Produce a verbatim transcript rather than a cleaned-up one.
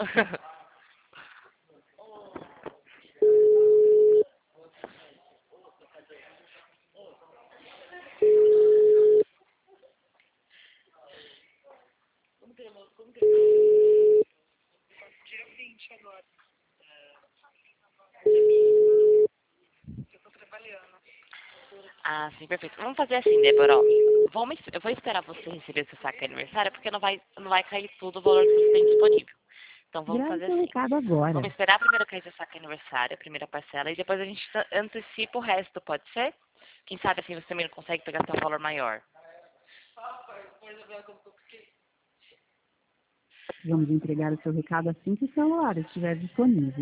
Dia vinte agora. Eu tô trabalhando. Ah, sim, perfeito. Vamos fazer assim, Débora, ó. Vamos, eu vou esperar você receber o seu saque de aniversário, porque não vai, não vai cair tudo o valor que você tem disponível. Então vamos Grave fazer seu assim. recado agora. Vamos esperar primeiro cair seu saque de aniversário, a primeira parcela, e depois a gente ta- antecipa o resto, pode ser? Quem sabe assim você também não consegue pegar até um valor maior. Vamos entregar o seu recado assim que o celular estiver disponível.